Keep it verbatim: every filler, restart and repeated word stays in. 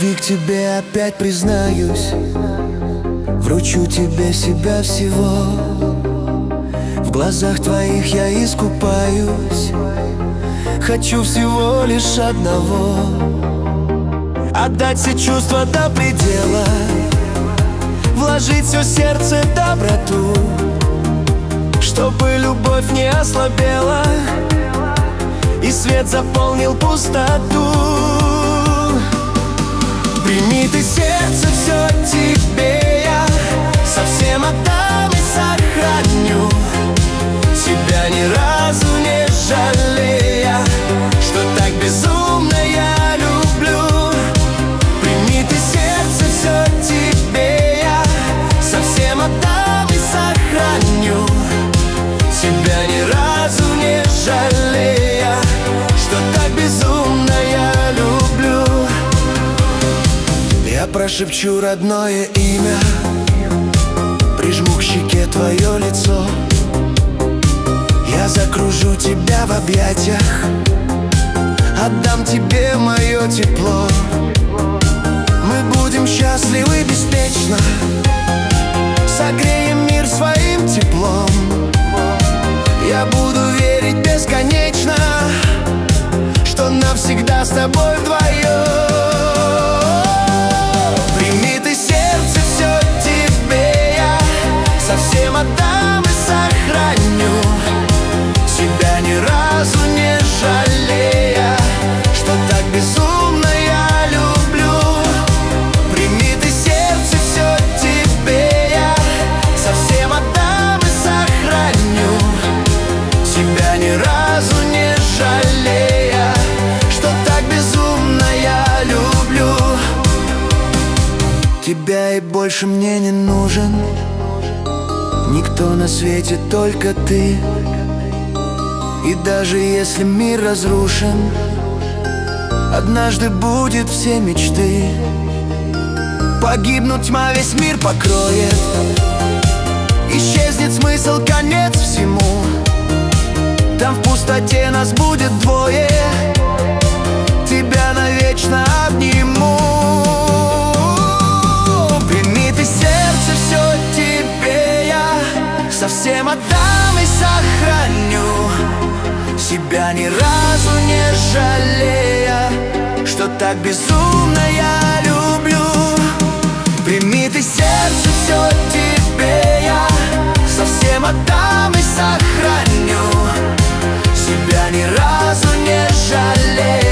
любви к тебе опять признаюсь, вручу тебе себя всего. В глазах твоих я искупаюсь, хочу всего лишь одного: отдать все чувства до предела, вложить все сердце доброту, чтобы любовь не ослабела и свет заполнил пустоту. Прими ты сердце, все тебе я совсем отдам и сохраню, себя ни разу не жалея, что так безумно я люблю. Прими ты сердце, все тебе я совсем отдам и сохраню, себя ни разу не жалея, что так безумно я люблю. Я прошепчу родное имя, прижму к щеке твое лицо, я закружу тебя в объятиях, отдам тебе мое тепло. Мы будем счастливы беспечно, согреем мир своим теплом. Я буду верить бесконечно, что навсегда с тобой вдвоем. Прими ты сердце, все тебе я совсем отдам и сохраню, себя ни разу не жалея, что так безумно я люблю. Прими ты сердце, все тебе я совсем отдам и сохраню, себя ни разу не жалея, что так безумно я люблю. Тебя и больше мне не нужен никто на свете, только ты. И даже если мир разрушен, однажды будет все мечты. Погибнуть тьма, весь мир покроет, исчезнет смысл, конец всему. Там в пустоте нас будет двое, тебя навечно обниму. Прими ты сердце, все тебе я совсем отдам и сохраню, себя ни разу не жалея, что так безумно я люблю. Прими ты сердце, все тебе я совсем отдам и сохраню, себя ни разу не жалея,